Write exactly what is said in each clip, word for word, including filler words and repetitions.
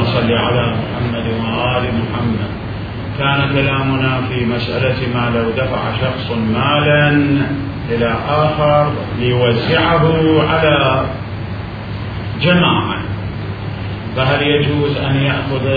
صل على محمد وآل محمد. كان كلامنا في مسألة ما لو دفع شخص مالا إلى آخر ليوزعه على جماعة، فهل يجوز أن يأخذ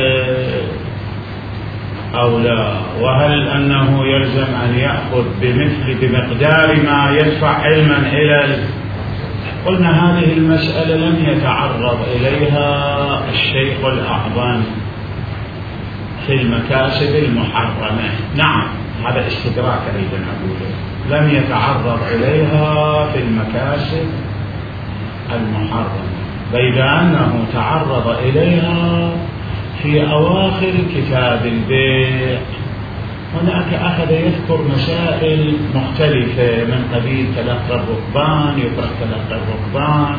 أو لا؟ وهل أنه يلزم أن يأخذ بمثل بمقدار ما يدفع علما إلى؟ قلنا هذه المسألة لم يتعرض إليها الشيخ الأعظم في المكاسب المحرمة. نعم، هذا استدراك أيضا أقوله، لم يتعرض إليها في المكاسب المحرمة، بيد أنه تعرض إليها في أواخر كتاب البيع. هناك أخذ يذكر مسائل مختلفة من قبيل تلقى الركبان، يكره تلقى الركبان،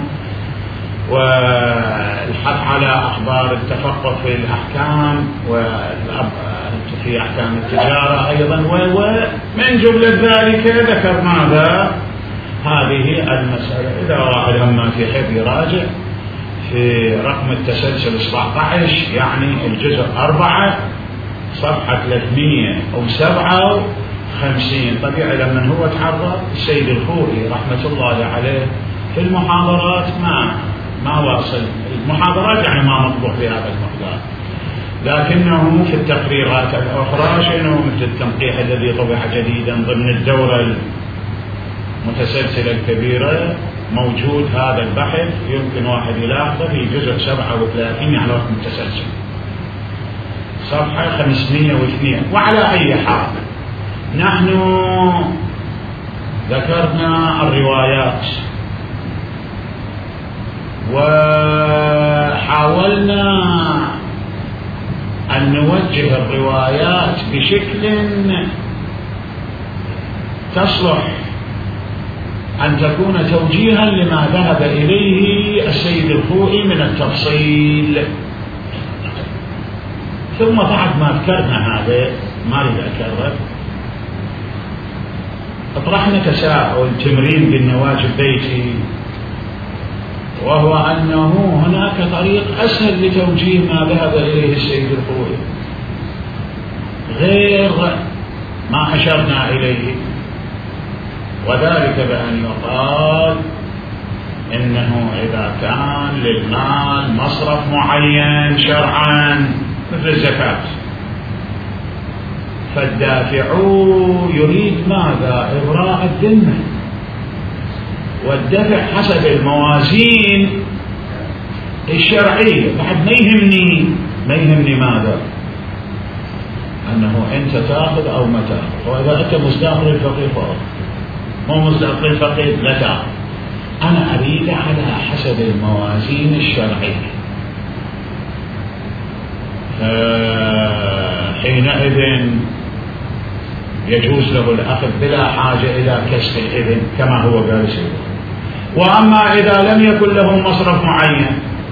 والحث على أخبار التفقه في الأحكام وفي أحكام التجارة أيضا، ومن جملة ذلك ذكر ماذا؟ هذه المسألة. إذا واحد أما في حب يراجع في رقم التسلسل سبعة عشر، يعني الجزء أربعة صفحة ثلاثمئة وسبعة وخمسين. طبيعي لما هو تعرض السيد الخوئي رحمة الله عليه في المحاضرات ما ما واصل المحاضرات، يعني ما مطبوع في هذا المقدار، لكنه في التقريرات الأخرى شنو مثل التنقيح الذي طبع جديدا ضمن الدورة المتسلسلة الكبيرة موجود هذا البحث، يمكن واحد يلاحظه في جزء سبعة وثلاثين على رقم التسلسل صفحة خمسمئة واثنين. وعلى أي حال نحن ذكرنا الروايات وحاولنا أن نوجه الروايات بشكل تصلح أن تكون توجيها لما ذهب إليه السيد الخوئي من التفصيل. ثم بعد ما ذكرنا هذا، ما أريد أكرر، أطرحنا تساؤل تمرين بالنواجذ بيتي، وهو أنه هناك طريق أسهل لتوجيه ما ذهب إليه السيد الخوئي غير ما أشرنا إليه، وذلك بأن يقال إنه إذا كان للمال مصرف معين شرعا مثل الزكاة، فالدافع يريد ماذا؟ إبراء الذمة، والدفع حسب الموازين الشرعية. بعد ما يهمني ما يهمني ماذا؟ أنه أنت تأخذ أو ما تأخذ، وإذا أنت مستأخر الفقير فأخذ، مو مستأخر الفقير لا تأخذ. أنا أريد على حسب الموازين الشرعية. حينئذ يجوز له الأخذ بلا حاجة إلى كسب الإذن كما هو قال سيده. وأما إذا لم يكن له مصرف معين،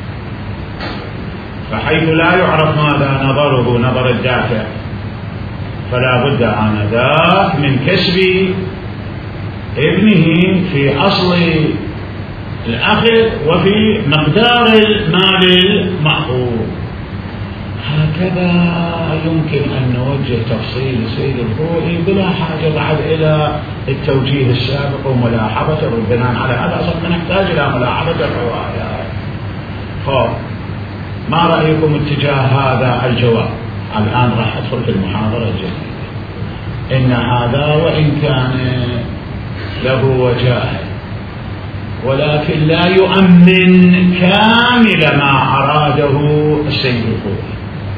فحيث لا يعرف ماذا نظره نظر الدافع، فلا بد آنذاك من كسب ابنه في أصل الأخذ وفي مقدار المال المأخوذ. هكذا يمكن أن نوجه تفصيل سيد الخوئي بلا حاجة بعد إلى التوجيه السابق وملاحظة، والبناء على هذا أصلا نحتاج إلى ملاحظة الروايات. خب، ما رأيكم اتجاه هذا الجواب؟ الآن راح أدخل في المحاضرة الجديدة. إن هذا وإن كان له وجاهه، ولكن لا يؤمن كامل ما أراده السيد الخوئي،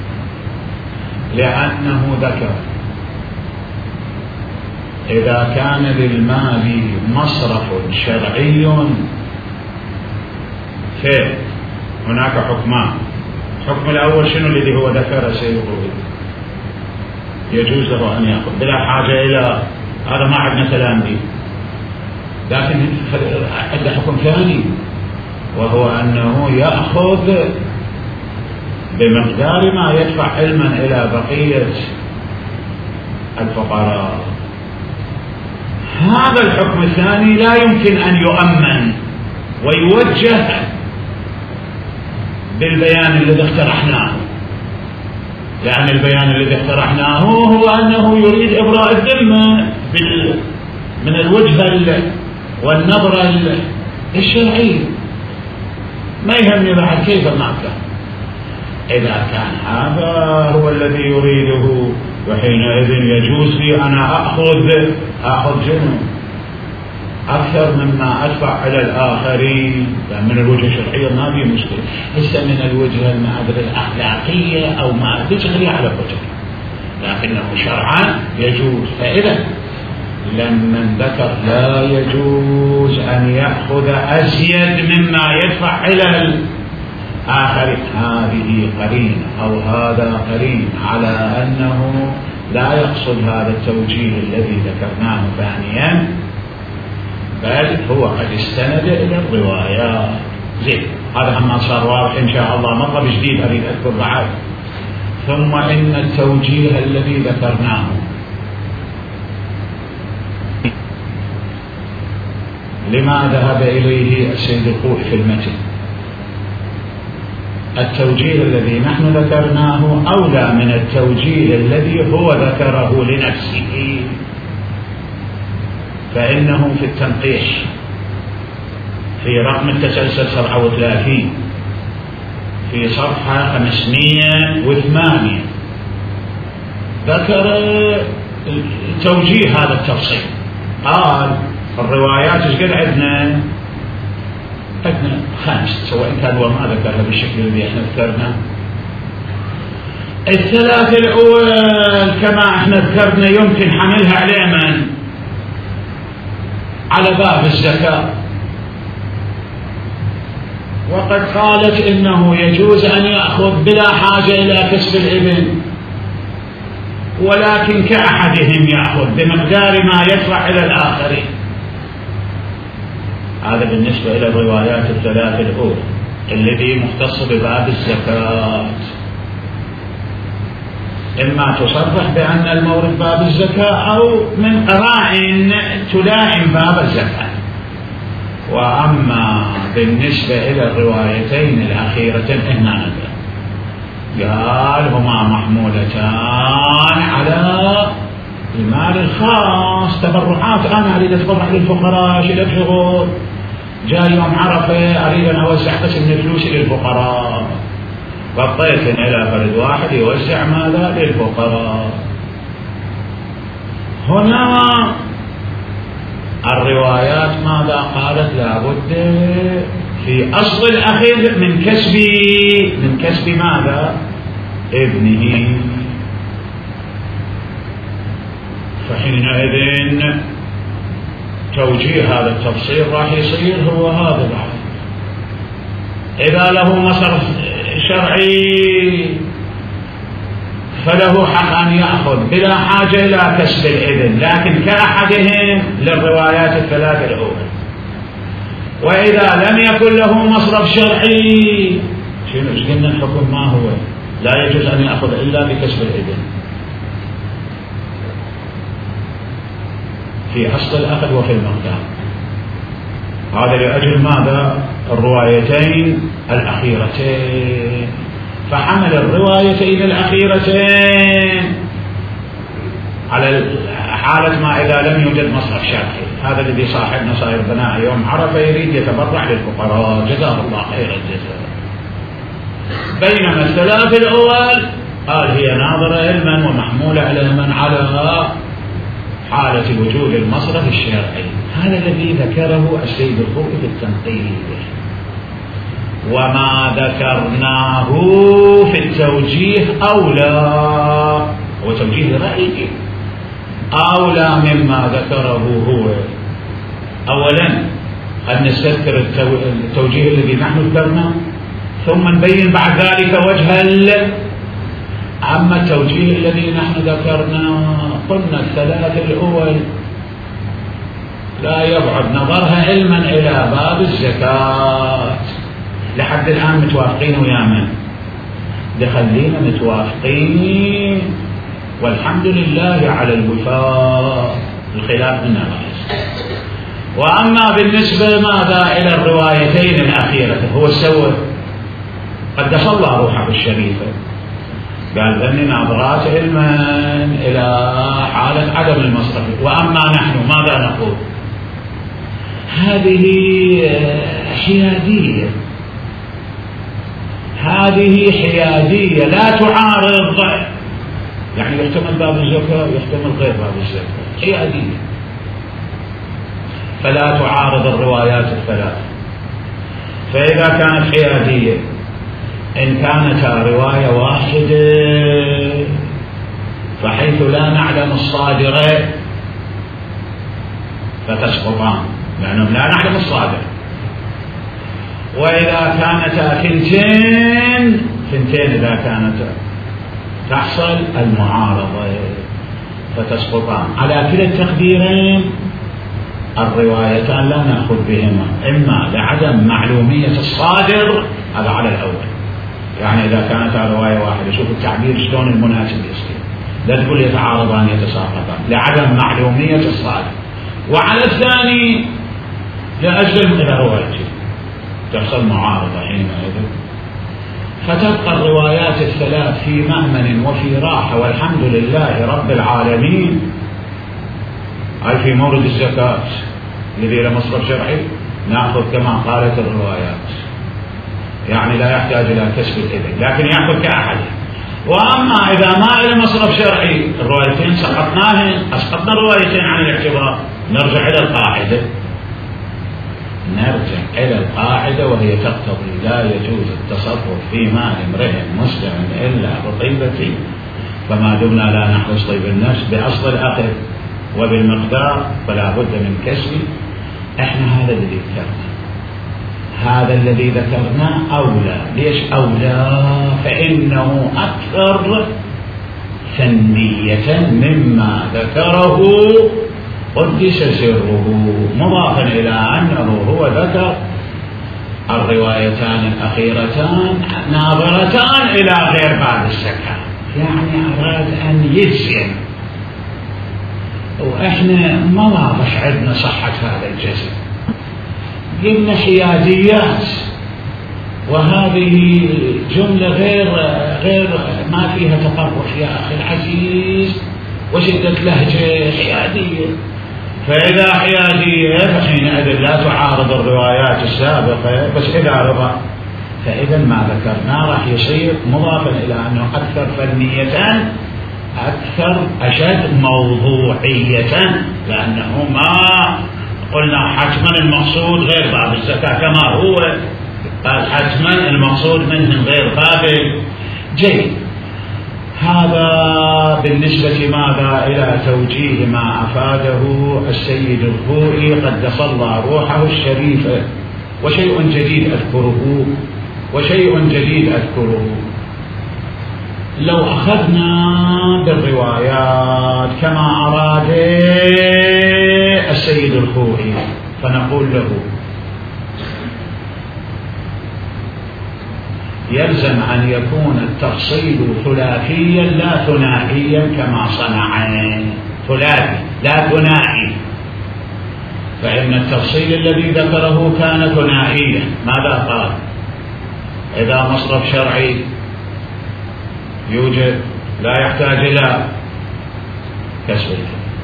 لأنه ذكر إذا كان للمال مصرف شرعي فهناك حكمان. الحكم الأول شنو الذي هو ذكر السيد الخوئي؟ يجوز له أن يأخذ بلا حاجة إلى هذا، ما عندنا كلام به. لكن عنده حكم ثاني، وهو أنه يأخذ بمقدار ما يدفع علما إلى بقية الفقراء. هذا الحكم الثاني لا يمكن أن يؤمن ويوجه بالبيان الذي اقترحناه، لأن البيان الذي اقترحناه هو أنه يريد إبراء الذمة من الوجهة والنظرة الشرعية، ما يهمني بعد كيف ما كان. إذا كان هذا هو الذي يريده وحينئذ يجوز لي أنا أخذ أخذ جنون أكثر مما أدفع إلى الآخرين. من الوجهة الشرعية ما في مشكلة، ليس من الوجهة الأخلاقية أو ما تشغلي على وجه، لكنه شرعا يجوز. فإذا لمن ذكر لا يجوز أن يأخذ أزيد مما يدفع إلى الآخرين، هذه قرينة أو هذا قرين على أنه لا يقصد هذا التوجيه الذي ذكرناه ثانيا، بل هو قد استند إلى الروايات. زين، هذا ما صار واضح إن شاء الله. مطلب جديد أريد أذكر بعد. ثم إن التوجيه الذي ذكرناه لما ذهب إليه السيد الخوئي في المتن، التوجيه الذي نحن ذكرناه أولى من التوجيه الذي هو ذكره لنفسه، فإنه في التنقيح في رقم التسلسل سبعة وثلاثين في صفحة خمسمائة وثمانية ذكر توجيه هذا التفصيل. قال الروايات ايش قد عندنا؟ عندنا خمس، سواء كان هو ما ذكرها بالشكل الذي احنا ذكرنا. الثلاث الأول كما احنا ذكرنا يمكن حملها على من؟ على باب الزكاة، وقد قالت إنه يجوز أن يأخذ بلا حاجة إلى كسب الإبل، ولكن كأحدهم يأخذ بمقدار ما يدفع إلى الآخرين. هذا بالنسبة إلى الروايات الثلاث الأولى التي مختصة بباب الزكاة. إما تصرح بأن المورد باب الزكاة أو من قرائن تلائم باب الزكاة. وأما بالنسبة إلى الروايتين الأخيرتين هنا نذكر قال هما محمولتان على المال الخاص، تبرعات. أنا أريد أتبرع للفقراء، شيء شغل، جاء يوم عرفة أريد أن أوزع قسم من فلوسي للفقراء، غطيت إلى فرد واحد يوزع ماذا للفقراء. هنا الروايات ماذا قالت؟ لابد في أصل الأخذ من كسب من كسب ماذا؟ ابنه. فحينئذ توجيه هذا التفصيل راح يصير هو هذا بعد. إذا له مصرف شرعي فله حق أن يأخذ بلا حاجة إلى كسب الإذن، لكن كأحدهم للروايات الثلاث الأولى. وإذا لم يكن له مصرف شرعي شنو قلنا الحكم ما هو؟ لا يجوز أن يأخذ إلا بكسب الإذن في أصل الأخذ وفي المقدار. هذا لأجل ماذا؟ الروايتين الأخيرتين. فحمل الروايتين الأخيرتين على حالة ما إذا لم يوجد مصرف شرعي. هذا الذي صاحبنا صاير بناء يوم عرفة يريد يتبرع للفقراء، جزاه الله خير الجزاء. بينما الثلاث الأول قال هي ناظرة علما ومحمولة على من على حالة وجود المصرف الشرعي. هذا الذي ذكره السيد الخوئي في التنقيح. وما ذكرناه في التوجيه أولى، هو توجيه رأيي أولى مما ذكره هو. أولا أن نستذكر التوجيه الذي نحن ذكرنا ثم نبين بعد ذلك وجه ال أما التوجيه الذي نحن ذكرنا قلنا الثلاث الأول لا يبعد نظرها علما إلى باب الزكاة. لحد الآن متوافقين ويا من؟ دخلينا متوافقين والحمد لله على الوفاق، الخلاف منا رئيس. وأما بالنسبة ماذا إلى الروايتين الأخيرة هو سوى قدس الله روحه الشريفة قال ذني ناظرات علما إلى حالة عدم المصرف. وأما نحن ماذا نقول؟ هذه حيادية، هذه حيادية لا تعارض، يعني يحتمل باب الزكاة يحتمل غير باب الزكاة، حيادية فلا تعارض الروايات الثلاث. فإذا كانت حيادية إن كانتا رواية واحدة فحيث لا نعلم الصادر فتسقطان لأنهم لا نعلم الصادر. وإذا كانتا ثنتين ثنتين إذا كانتا تحصل المعارضة فتسقطان. على كلا التقديرين الروايتان لا نأخذ بهما، إما لعدم معلومية الصادر، هذا على الأول، يعني إذا كانت رواية واحدة، شوف التعبير شلون المناسب يصير، لا تقول يتعارضان يتساقطان، لعدم معلومية الصادر. وعلى الثاني لأجل إلى روايته تحصل معارضة حينئذ، فتبقى الروايات الثلاث في مأمن وفي راحة والحمد لله رب العالمين. هاي في مورد الزكاة الذي له مصرف شرعي نأخذ كما قالت الروايات، يعني لا يحتاج إلى كسب الإذن، لكن يأخذ كأحد. وأما إذا ما له مصرف شرعي الروايتين سقطناهن، أسقطنا الروايتين عن الاعتبار، نرجع إلى القاعدة نرجع إلى القاعدة وهي تقتضي لا يجوز التصرف في مال امرئ مسلم إلا بطيبته، فما دمنا لا نحرص طيب النفس بأصل الأخذ وبالمقدار فلا بد من كسب. احنا هذا الذي ذكرنا، هذا الذي ذكرناه أولى. ليش أولى؟ فإنه أكثر فنية مما ذكره قدس سره، مضافا إلى أنه هو ذكر الروايتان الأخيرتان ناظرتان إلى غير باب الزكاة، يعني أراد أن يجزم، وإحنا ما واضح عندنا صحة هذا الجزم، قلنا حياديات، وهذه جملة غير غير ما فيها تطرف يا أخي العزيز وشدة لهجة، حيادية. فإذا حيادية فحينئذ لا تعارض الروايات السابقة، بس إذا رضى فإذا ما ذكرنا راح يصير مضافا إلى أنه أكثر فنية، أكثر أشد موضوعية، لأنه ما قلنا حتما المقصود غير باب الزكاة كما هو، قال حتما المقصود منهم غير باب. جيد، هذا بالنسبة ماذا إلى توجيه ما أفاده السيد الخوئي قدس الله روحه الشريفة. وشيء جديد أذكره وشيء جديد أذكره لو أخذنا بالروايات كما أراد السيد الخوئي فنقول له يلزم أن يكون التفصيل ثلاثيا لا ثنائيا كما صنع، ثلاثي لا ثنائي، فإن التفصيل الذي ذكره كان ثنائيا. ماذا قال؟ إذا مصرف شرعي يوجد لا يحتاج إلى كسب،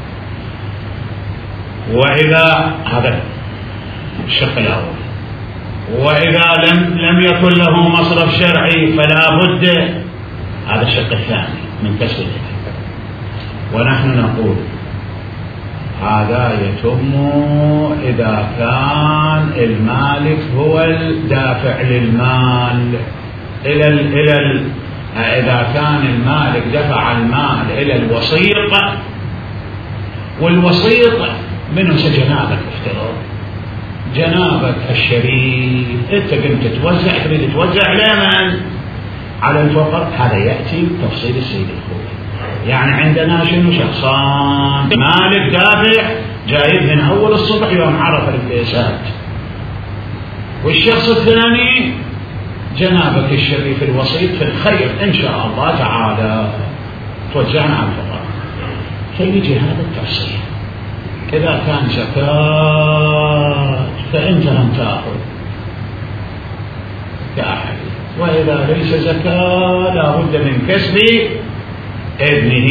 وإذا هذا الشق الأول، وإذا لم لم يكن له مصرف شرعي فلا بد، هذا الشق الثاني من كسب الإثم. ونحن نقول هذا يتم إذا كان المالك هو الدافع للمال إلى ال إلى ال إذا كان المالك دفع المال إلى الوسيط، والوسيط منه جنابك، افتراض جنابك الشريف أنت قمت توزع، تريد توزع لمن؟ على الفقر. هذا يأتي تفصيل السيد الخوئي. يعني عندنا شنو؟ شخصان، مالك دافع جايب من أول الصبح يوم عرف الفيسات، والشخص الثاني جنابك الشريف الوسيط في الخير إن شاء الله تعالى توزعنا على الفقراء. فيجي هذا التفصيل. إذا كان زكاة فأنت لم تأخذ كأحد، وإذا ليس زكاة لا بد من كسب ابنه.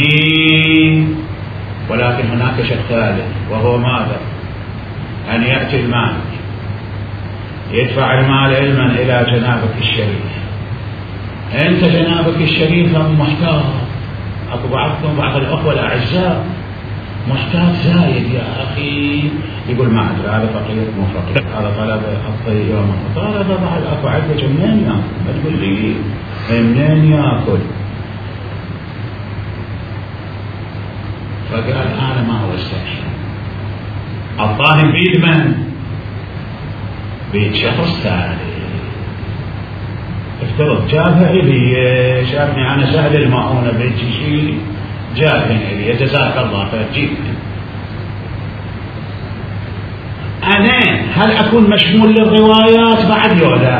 ولكن هناك شيء ثالث، وهو ماذا؟ أن يأتي المالك يدفع المال علما إلى جنابك الشريف. أنت جنابك الشريف محتاج، أكو بعضكم بعض الأخوة الأعزاء محتاج زايد يا أخي، يقول ما أدري هذا فقير مو فقير، هذا طلب الطيب يوم طلب بعد أكو عدة منين يأكل؟ ما تقول لي منين يأكل؟ فقال أنا ما هو استحي، الظاهر بيد من؟ بيد شخص ثاني. افترض جابها إلي، شافني أنا سهل المعونة بيجي شيء جابني إلي جزاك الله خير جيبني. أنا هل أكون مشمول للروايات بعد ولا؟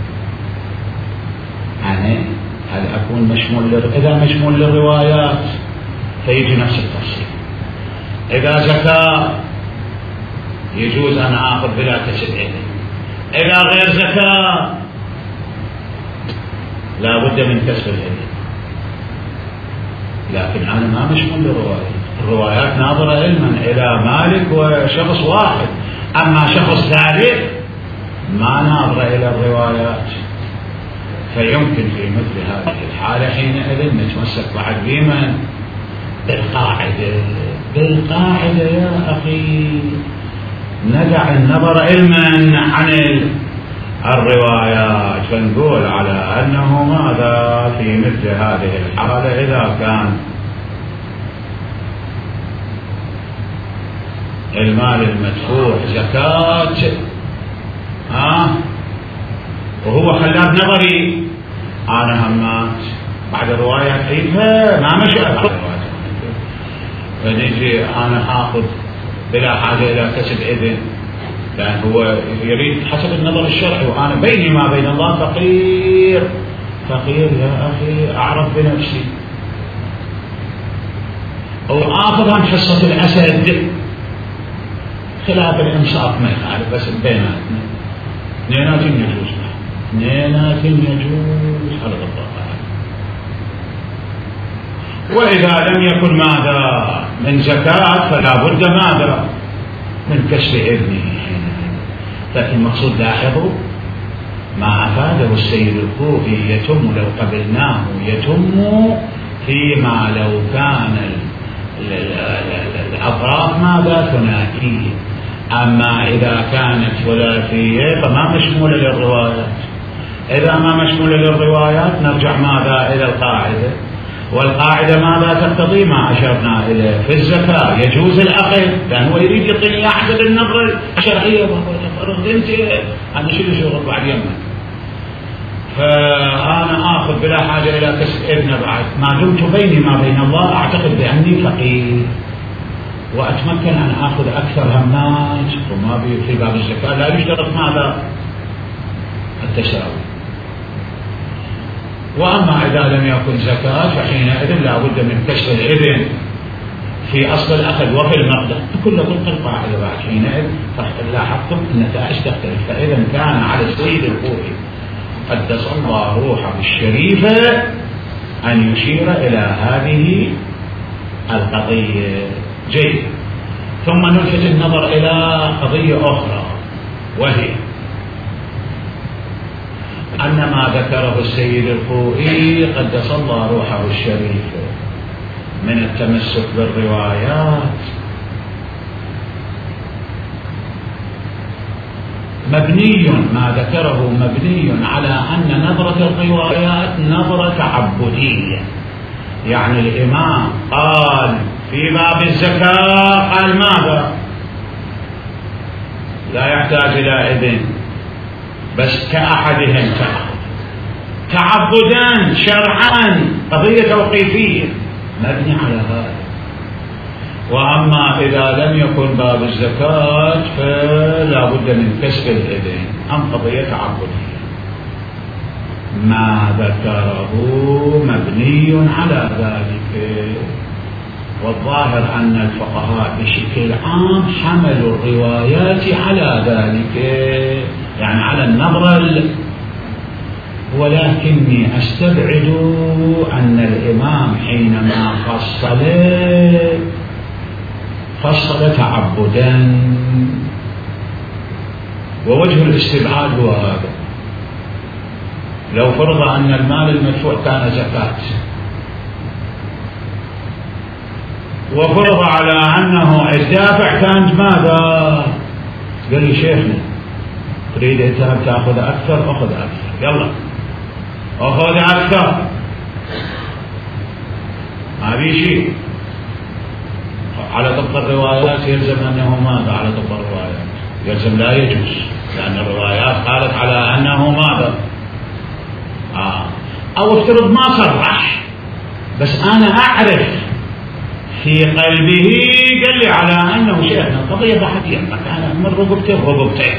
أنا هل أكون مشمول لل... إذا مشمول للروايات فيجي نفس التفصيل. إذا زكاة يجوز أن آخذ بلا كسب إذن، إذا غير زكاة لا بد من كسب الإذن. لكن أنا ما مشمول للروايات، الروايات ناظرة علما إلى مالك وشخص واحد، أما شخص ثالث ما ناظر إلى الروايات. فيمكن في مثل هذه الحالة حينئذ نتمسك بعد بمن؟ بالقاعدة. بالقاعدة يا أخي، ندع النظر علما عن الروايات، فنقول على أنه ماذا في مثل هذه الحالة إذا كان المال المدفوع زكاة ها وهو خلاف نظري، أنا همات بعد الروايات عيدها ما مشى بعد الروايات، فنجي أنا آخذ بلا حاجة إلى كسب إذن، لأن هو يريد حسب النظر الشرعي، وأنا بيني ما بين الله فقير. فقير يا أخي، أعرف بنفسي أو آخذ عن حصة الأسد، خلاف الإنصاف ما يخالف، بس بيناتنا اثنينات يجوز، اثنينات يجوز على الضبط. وإذا لم يكن ماذا من زكاة فلا بد ماذا من كسب ابنه. لكن المقصود لاحظوا ما أفاده السيد الخوئي يتم لو قبلناه يتم فيما لو كان الأطراف ماذا ثنائية، أما إذا كانت ثلاثية فما مشمولة للروايات. إذا ما مشمولة للروايات نرجع ماذا إلى القاعدة، والقاعدة ماذا تقتضي؟ ما أشرنا إليه في الزكاة يجوز الأخذ، لأنه يريد يعطيني أحد النظرة الشرعية، فرغ أنت أنا شيل شغل بعد يمك، فأنا آخذ بلا حاجة إلى كسب ابن بعد، ما دمت بيني ما بين الله أعتقد بأني فقير وأتمكن أن آخذ أكثر همات، وما في باب الزكاة لا يشترط ماذا التساوي. وأما إذا لم يكن زكاة فحينئذ لا بد من كشف الإذن في أصل الأخذ وفي المقدر، كل طرق القاعدة بعد حينئذ لاحظتم النتائج تختلف. فإذا كان على السيد الخوئي قدس الله روحه الشريفة أن يشير إلى هذه القضية. جيد. ثم نلفت النظر إلى قضية أخرى، وهي أن ما ذكره السيد الخوئي قدس الله روحه الشريف من التمسك بالروايات مبني، ما ذكره مبني على أن نظرة الروايات نظرة تعبدية. يعني الإمام قال في باب الزكاة قال ماذا؟ لا يحتاج إلى إذن، بس كأحدهم تأخذ تعبدا شرعا، قضية توقيفية مبني على هذا. وأما إذا لم يكن باب الزكاة فلا بد من كسب الإذن، أم قضية تعبدية. ما ذكره مبني على ذلك، والظاهر أن الفقهاء بشكل عام حملوا الروايات على ذلك، يعني على النظرة ولكني أستبعد أن الإمام حينما فصل فصل تعبدا، ووجه الاستبعاد هو هذا. لو فرض أن المال المدفوع كان زكاة، وفرض على أنه الدافع كان ماذا؟ قال لي شيخنا تريد أنت تأخذ أكثر؟ أخذ أكثر، يلا أخذ أكثر، ما في شيء. على طبق الروايات يلزم أنه ماذا؟ على طبق الروايات يلزم لا يجوز، لأن الروايات قالت على أنه ماذا؟ آه. أو افترض ما صرح، بس أنا أعرف في قلبه قال لي على أنه شيخنا القضية بحثية، أنا من رقبتين رقبتين،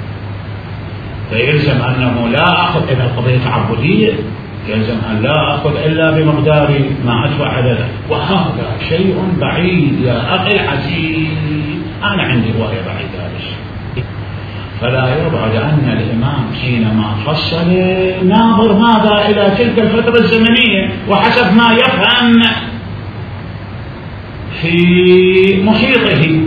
فيلزم أنه لا أخذ. إذا القضية تعبدية يلزم أن لا أخذ إلا بمقدار ما أدفع عدده، وهذا شيء بعيد يا أخي العزيز، أنا عندي رواية بعيدة هذا الشيء. فلا يبعد أن الإمام حينما فصل ناظر ماذا إلى تلك الفترة الزمنية وحسب ما يفهم في محيطه.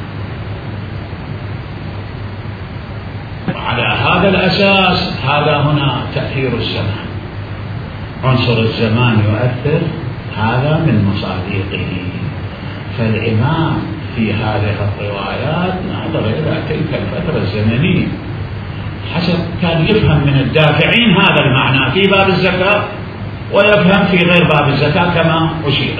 على هذا الأساس هذا هنا تأثير الزمان، عنصر الزمان يؤثر، هذا من مصادقه. فالإمام في هذه الروايات نظر إلى تلك الفترة الزمنية حسب كان يفهم من الدافعين هذا المعنى في باب الزكاة، ويفهم في غير باب الزكاة كما أشير.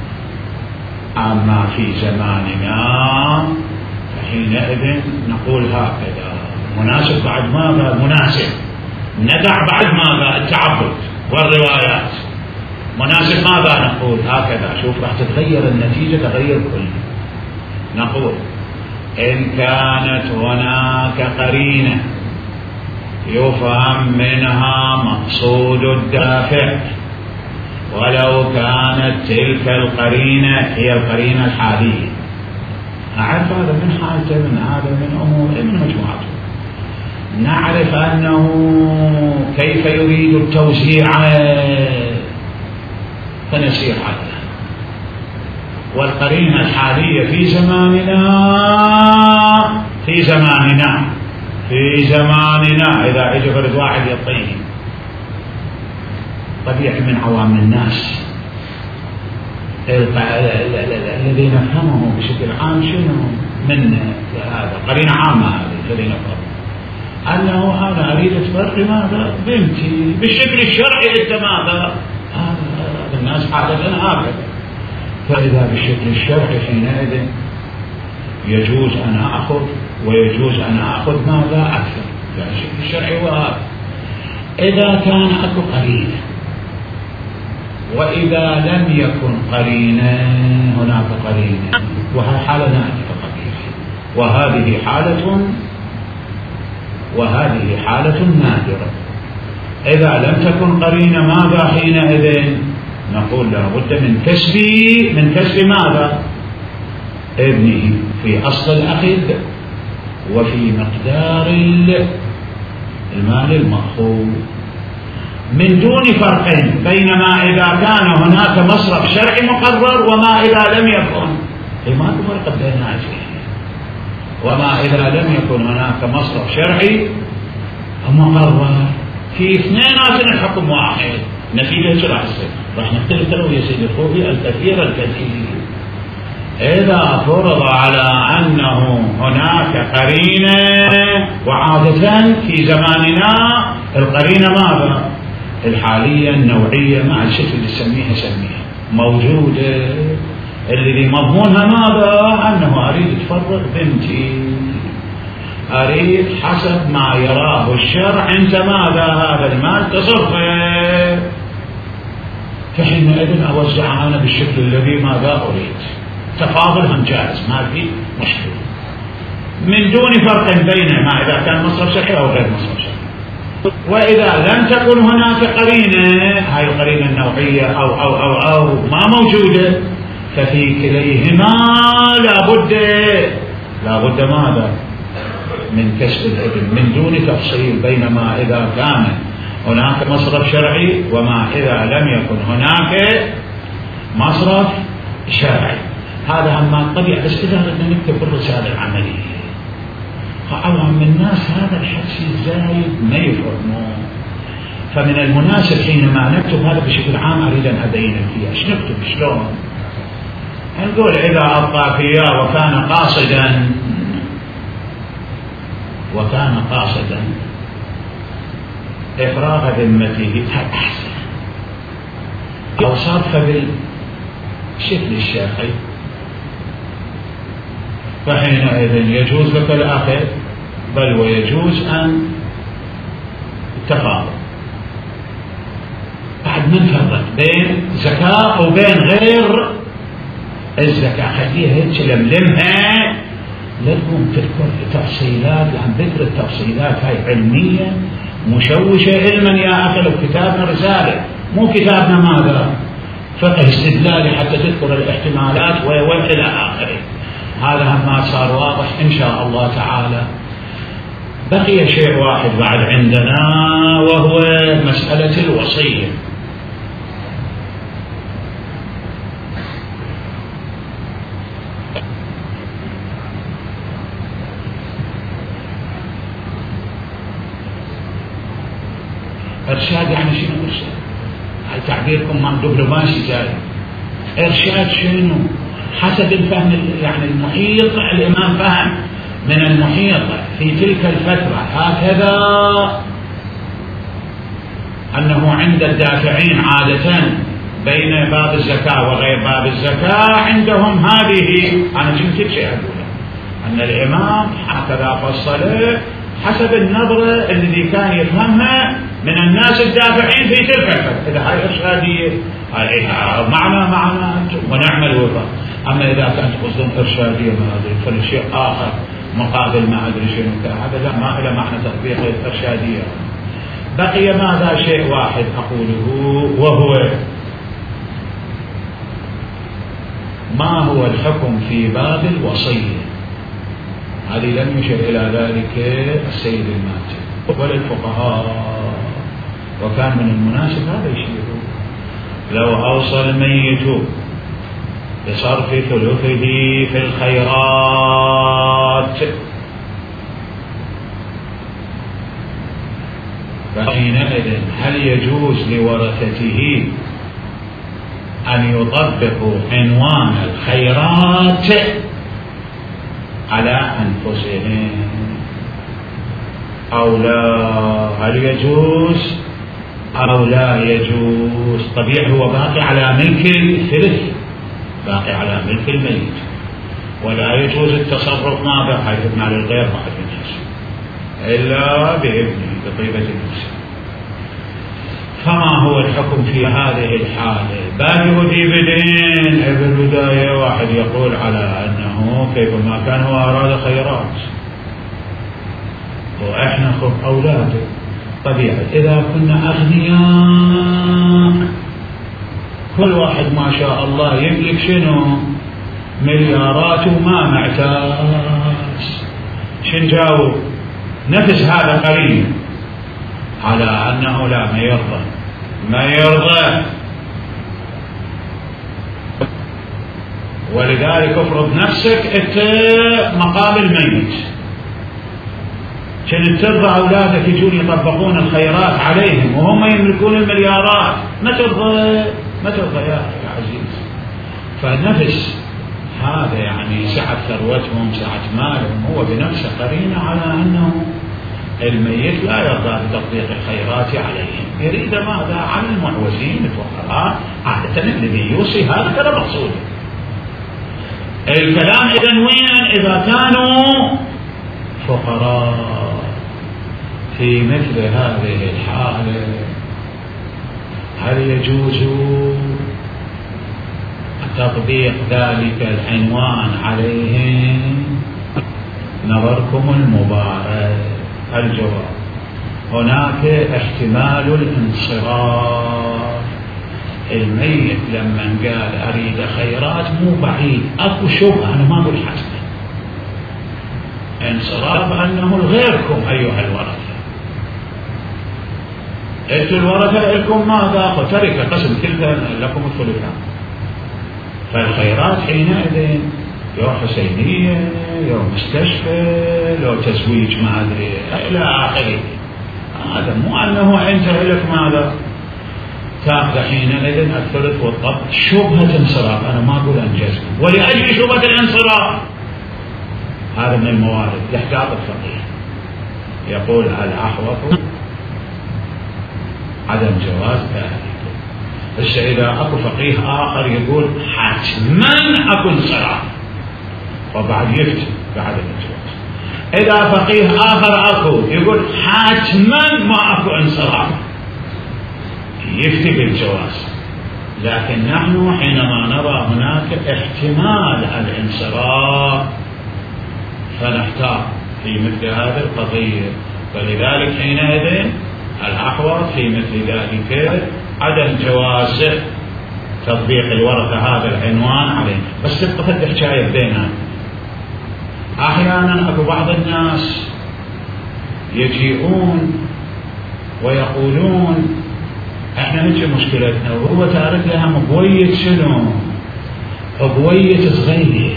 أما في زماننا فحينئذ نقول هكذا مناسب بعد ماذا؟ مناسب ندع بعد ماذا؟ التعبد والروايات. مناسب ماذا نقول؟ هكذا. شوف راح تتغير النتيجة تغير كلي. نقول إن كانت هناك قرينة يفهم منها مقصود الدافع، ولو كانت تلك القرينة هي القرينة الحالية، أعرف هذا من حالته، من هذا من أمور من مجموعته، نعرف أنه كيف يريد التوزيع فنسير عنه. والقرينة الحالية في زماننا في زماننا في زماننا إذا اجى فرد واحد يطيه طبيعي من عوام الناس الذي نفهمه بشكل عام شنو من هذا قرينة عامة هذه الذي نفهمه أنه أنا أريد أتبرع ماذا؟ بنتي بالشكل الشرعي أنت ماذا؟ هذا الناس عادة هكذا. فإذا بالشكل الشرعي حينئذ يجوز أن أخذ ويجوز أن أخذ ماذا؟ أكثر. الشكل الشرعي وهذا. إذا كان أكو قرينة، وإذا لم يكن قرينة هناك قرينة، وهي حالة نادرة قليلة، وهذه حالة وهذه حالة نادرة. إذا لم تكن قرينة ماذا حينئذ؟ نقول لا بد من كسب من كسب ماذا؟ ابنه في أصل الأخذ وفي مقدار المال المأخوذ، من دون فرق بينما إذا كان هناك مصرف شرعي مقرر وما إذا لم يكن. ما تفرق بين هذه وما إذا لم يكن هناك مصرف شرعي مقرر في اثنين الحكم واحد. نتيجة شرع السيد راح نختلف له يا سيدي الخوفي الكثير الكثير. إذا فرض على أنه هناك قرينة، وعادة في زماننا القرينة ماذا؟ الحالية النوعية مع الشكل اللي تسميها سميها موجودة، الذي مضمونها ماذا؟ أنه أريد تفرق بنتي، أريد حسب ما يراه الشرع أنت ماذا؟ هذا المال تصرفه، فحينئذ أوزع أنا بالشكل الذي ماذا أريد. تفاضل هم جائز ما في مشكلة، من دون فرق بين ما إذا كان مصرف شرعي أو غير مصرف شرعي. وإذا لم تكن هناك قرينة، هاي القرينة النوعية أو أو أو أو ما موجودة، ففي كليهما لابد لابد ماذا؟ من كسب الابن من دون تفصيل. بينما إذا كان هناك مصرف شرعي، وما إذا لم يكن هناك مصرف شرعي. هذا عما الطبيعة. بس إذا بدنا نكتب الرسالة العملية، عوام الناس هذا الحكي الزايد ما يفهمون. فمن المناسب حينما نكتب هذا بشكل عام أريد أن أبين فيها ايش نكتب شلون. نقول إذا أبقى فيها وكان قاصدا وكان قاصدا إفراغ ذمته أحسن، أو صرف بالشكل الشرعي، فحينئذ يجوز لك الأخذ، بل ويجوز أن تقاضى. بعد من فرق بين زكاة وبين غير الزكاة، خليها هيك لملمها، لكم تذكر تفصيلات، لأن ذكر التفصيلات هاي علمية مشوشة علما يا أخي. لو كتابنا رسالة، مو كتابنا ماذا فقه استدلالي حتى تذكر الاحتمالات وإلى آخره. هذا ما صار واضح إن شاء الله تعالى. بقي شيء واحد بعد عندنا، وهو مسألة الوصية. إرشاد يعني شنو إرشاد؟ هاي تعبيركم ما دبلوماسي جاي. إرشاد شنو؟ حسب الفهم يعني المحيط. الإمام فهم من المحيط في تلك الفترة هكذا أنه عند الدافعين عادة بين باب الزكاة وغير باب الزكاة عندهم هذه. أنا كنت شيء أقوله أن الإمام هكذا فصله حسب النظرة الذي كان يفهمها من الناس الدافعين في تلك الفترة. إذا هاي إرشادية معنا معنا أنتم ونعمل وفق. أما إذا كانت قصدهم إرشادية ما أدري فلشيء آخر مقابل ما أدري شنو، هذا لا ما إلى معنى تطبيق الإرشادية. بقي ماذا؟ شيء واحد أقوله، وهو ما هو الحكم في باب الوصية. هذه لم يشر إلى ذلك السيد الماتي ولا الفقهاء، وكان من المناسب هذا يشير. لو أوصى الميت بصرف ثلثه في الخيرات، فحينئذ هل يجوز لورثته أن يطبقوا عنوان الخيرات على أنفسهم أو لا؟ هل يجوز أو لا يجوز؟ طبيعي هو باقي على ملك الثلث، باقي على ملك الميت، ولا يجوز التصرف ماذا حيث على الغير بعد الناس إلا بإذنه بطيبة النفس. فما هو الحكم في هذه الحالة؟ باقي في بدين البداية واحد يقول على أنه كيفما كان هو أراد خيرات وإحنا خف أولاده. طبيعي إذا كنا أغنياء كل واحد ما شاء الله يملك شنو مليارات وما معتاز، شن جاوب؟ نفس هذا قرين على أنه لا ما يرضى ما يرضى. ولذلك افرض نفسك انت مقام الميت، كنت ترضى أولادك يجون يطبقون الخيرات عليهم وهم يملكون المليارات، ما ترضى ما ترضى يا عزيز. فالنفس هذا يعني سعة ثروتهم سعة مالهم هو بنفسه قرينة على أنه الميت لا يرضى بتطبيق الخيرات عليهم، يريد ماذا؟ على المعوزين الفقراء. عادة الذي يوصي هذا كذا مقصود. الكلام إذن وين؟ إذا كانوا فقراء. في مثل هذه الحالة هل يجوز تطبيق ذلك العنوان عليهم؟ نظركم المبارك. الجواب: هناك احتمال الانصراف. الميت لما قال أريد خيرات مو بعيد، أكو شبهة، أنا ما أقول حسنا، انصراف أنه غيركم أيها الورثة انتم الورثة لكم ماذا؟ تركة قسم كلها لكم الثلثان. فالخيرات حينئذ يا حسينية يا مستشفى لو تزويج ما أدري إلى آخره. هذا مو أنه أنت لك ماذا تأخذ حينئذ الثلث والطب شبهة انصراف. أنا ما أقول أنجزم، ولأجل شبهة الانصراف هذا من الموارد يحتاط الفقيه يقول الأحوط عدم جواز ذلك. بس إذا أكو فقيه آخر يقول حتما أكو انصراف وبعد يفتي بعد الجواز. إذا فقيه آخر أكو يقول حتما ما أكو انصراف يفتي بالجواز. لكن نحن حينما نرى هناك احتمال الانصراف فنحتاط في مثل هذه القضية. فلذلك حينئذ الأحوط في مثل ذلك عدم جواز تطبيق الورثة هذا العنوان عليه. بس تبقى فتح حكاية بيننا. أحيانا أكو بعض الناس يجيئون ويقولون احنا نجي مشكلتنا وهو تارك لها مبوية شنو؟ مبوية صغير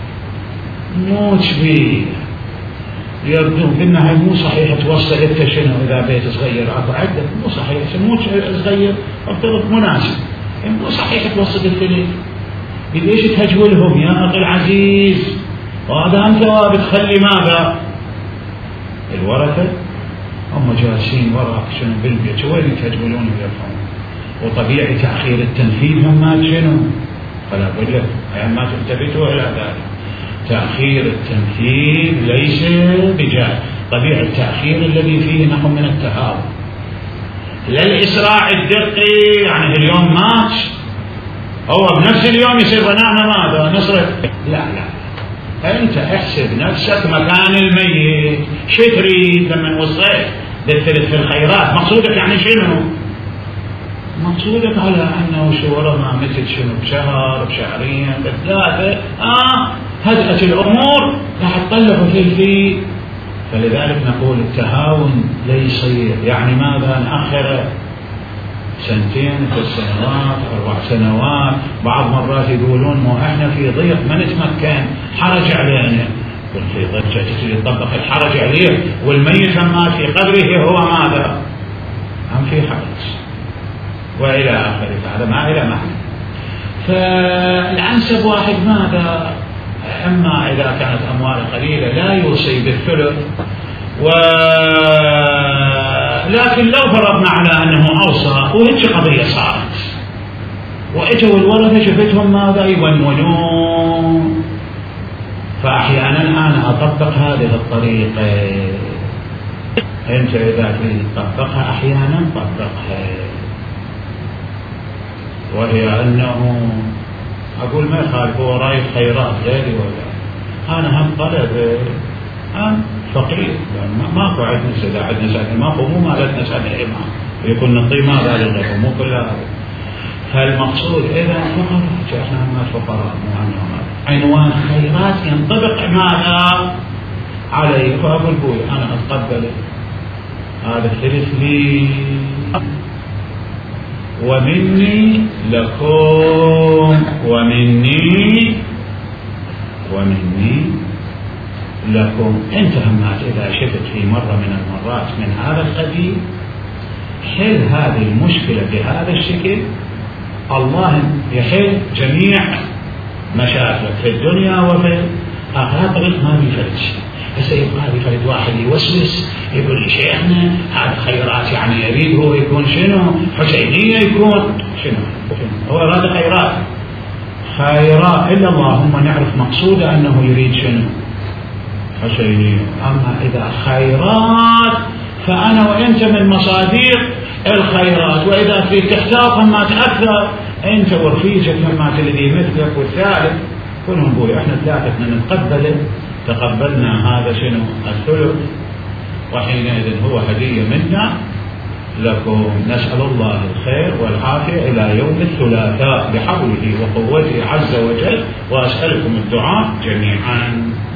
مو كبير. يبدو قلنا هاي مو صحيح توصل انت شنو اذا بيت صغير اكو عدة مو صحيح مو صغير افترض مناسب مو صحيح توصل انت ليه؟ ليش تهجولهم يا اخي العزيز؟ وهذا انت بتخلي ماذا؟ الورثة هم جالسين وراك شنو بالبيت وين تهجولون ويرفعون. وطبيعي تأخير التنفيذ هم ما شنو؟ فلا بد لك يعني ما تلتفتوا الى ذلك. تأخير التنفيذ ليس بجاهل. طبيعي التأخير الذي فيه نوع من التهاون لا الإسراع الدقي. يعني اليوم مات هو بنفس اليوم يصير بنانا ماذا نصرف. لا لا أنت احسب نفسك مكان الميت. شو تريد لما وصلت للثلث في الخيرات؟ مقصودك يعني شنو؟ مقصودك على أنه شورى ما مثل شنو بشهر بشهرين بثلاثة آه هدأت الأمور راح تطلعوا في الفيل. فلذلك نقول التهاون لا يصير. يعني ماذا نأخر سنتين ثلاث سنوات أربع سنوات. بعض مرات يقولون مو احنا في ضيق ما نتمكن حرج علينا. في ضجة تصير يطبق الحرج عليه والميت لما في قبره هو ماذا؟ هم في حرج وإلى آخره. هذا ما إلى معنى. فالأنسب واحد ماذا؟ أما إذا كانت أموال قليلة لا يوصي بالثلث. و... لكن لو فرضنا على أنه أوصى وهيك قضية صارت وإجوا الورثة شفتهم ماذا يونونون. فأحيانا أنا أطبق هذه الطريقة. أنت إذا تريد تطبقها أحيانا طبقها. وهي أنه أقول ما يخالف هو رايد خيرات غيري ولا أنا هم طلب هم فقير ماكو عندنا سدا عندنا سدا ماكو مو مالتنا سدا الإمام ويكون نعطي ماذا للغير مو كل هذا. فالمقصود إذا فقراء إحنا ما فقراء مو عنوان عنوان خيرات ينطبق ماذا عليه. فأقول بوي أنا أتقبل هذا الثلث لي ومني لكم ومني ومني لكم. انت همات اذا شفت في مرة من المرات من هذا القبيل حل هذه المشكلة بهذا الشكل الله يحل جميع مشاكلك في الدنيا وفي الآخرة. طريق ما بيفرد شيء. هسه يبقى بفرد واحد يوسوس يقول لي شيخنا هذا خيرات يعني يريد هو يكون شنو حسينية يكون شنو هو هذا خيرات خيرات إلا اللهم نعرف مقصوده أنه يريد شنو حسينية. أما إذا خيرات فأنا وأنت من مصادر الخيرات. وإذا في تحتاط ما تأثر أنت ورفيجك مما الذي مثلك والثالث كلهم بوي احنا ثلاثتنا نتقبل تقبلنا هذا شنو الثلث. وحينئذ هو هدية منا لكم. نسأل الله الخير والعافية إلى يوم الثلاثاء بحوله وقوته عز وجل. وأسألكم الدعاء جميعا.